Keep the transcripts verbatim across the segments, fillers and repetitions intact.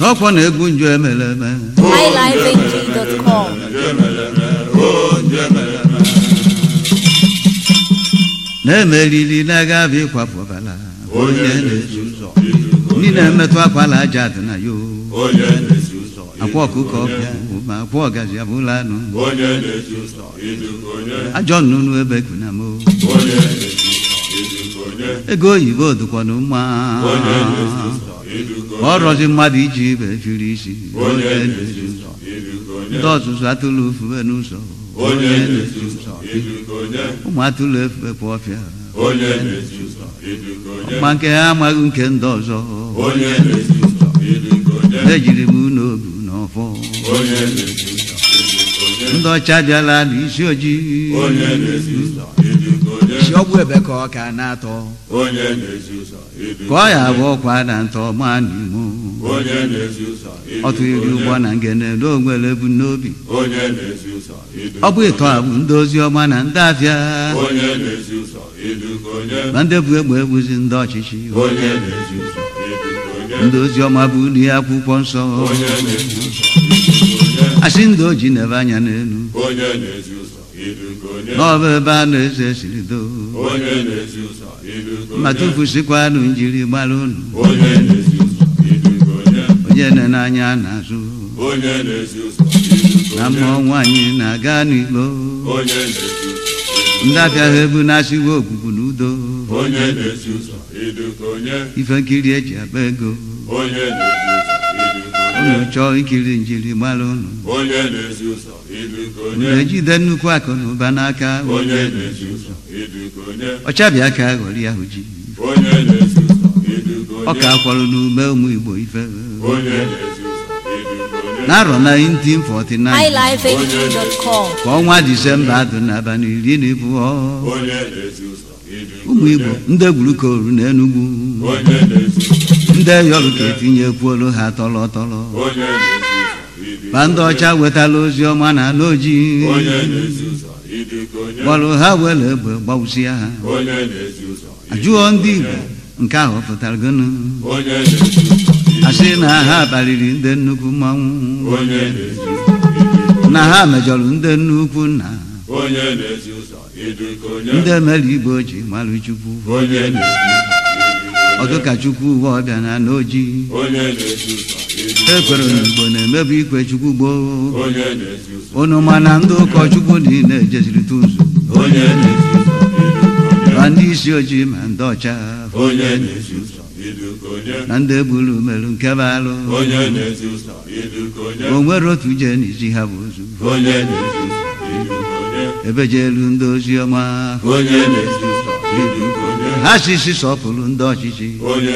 ọkwa na-egwu nju emeleme highlifeng dot com na-emeriri na-agabi ịkwapụbala onye na-ezi ụzọ ndị na-emetụ akwala aja dị na yo akwa ọkụkọ ọbịa ma akwa ọgazi abụla anụ ajọ nnụnụ ebe kuna mo ego oyibo dụkwanụ mma ọrọzi mmadụ iji ibe jiri isi ndị ọzụzụ atụlụ ofube n'ụzọ ụmụ atụlụ efupụ ọfịa ọma nke ha amaghị nke ndị ọzọ ejiri m n'obu n'ọfọ ndị ọcha bịala n'isi ojii isi ọgwụ ebe ka ọ ka na-atọ ka ọ ya bụ ọkwa na ntọ ma n'imo ọtụ iri ụgbọ na ngene n'onwere ebu n'obi ọ bụ ịtọ abụ ndị ozi ọma na ndị afịa ma ndị bụ egbe egbuzi ndị ọchịchị ndị ozi ọma bụ uli akwụkwọ nsọ asị ndị oji nebe anya n'elu n'ọbụ ebe a na-eze siri doo ma tụfusikwanụ njiri gbara unu onye nene anya n'azụ na mmụọ nwaanyị na-aga n'ilo ndị afịa ha ebu na-asịwe ogbugbu n'udo ife nkiri eji akpa ego unu chọọ ikiri njiri gbara unu unu ejide nnukwu akụ na ụba n'aka ọchabịa ka ghọrọ ya hụ ji ọ ka kwọrọ n'ume ụmụ Igbo ife n'arọ nineteen forty-nine highlifeng dot com ka ọnwa Disemba adụ n'abalị iri na abụọ ụmụ Igbo ndị gwuru koru na Enugu ndị yọrụ ka etinyekwuolu ha tọrọ tọrọ ma ndị ọcha wetala ozi ọma na ala ojii gbọrọ ha were egbe gbawụsịa ha ajụọ ndị Igbo nke ahụ pụtara gịnị asị na ha kparịrị ndị nnukwu mmanwụ na ha mejọrọ ndị nnukwu nna ndị mere Igbo ji marụ Chukwu ọdụ ka Chukwu uwe ọbịa na n'oji ekwere n'Igbo na-emebu ikwe Chukwu gboo unu mana ndị ụkọchukwu niile ejeziri tụzụ ma ndị isi ojii ma ndị ọcha na ndị egburu merụ nke balụ o nwere otu je n'isi ha bụ ozu ebe jelu ndị ozi ọma ha sisi sọpụrụ ndị ọchịchị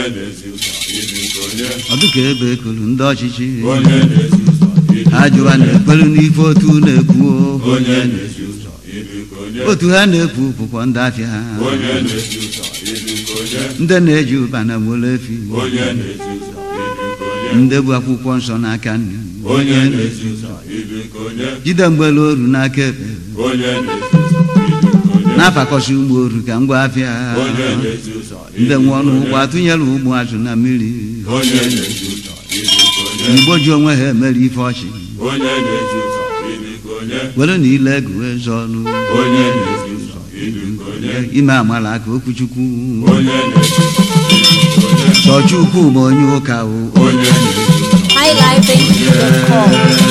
ọ dịka ebe ekuru ndị ọchịchị ha jụwa na-ekpelu n'ife otu na-ekwu otu ha na-ekwu bụkwa ndị afịa ha ndị na-eji ụbana nwere efi ndị bụ akwụkwọ nsọ n'aka nri jide mgbele oru n'aka ekpe na-afakọsị ụgbọ oru ka ngwa afịa ndị nwe ọnụ ụgbọ atụnyere ụgbọ azụ na mmiri Igbo ji onwe ha emere ife ọchị were na ile ego eze ọnụ ime amala aka okwuchukwu Chọchukwu ma onye ụka highlifeng dot com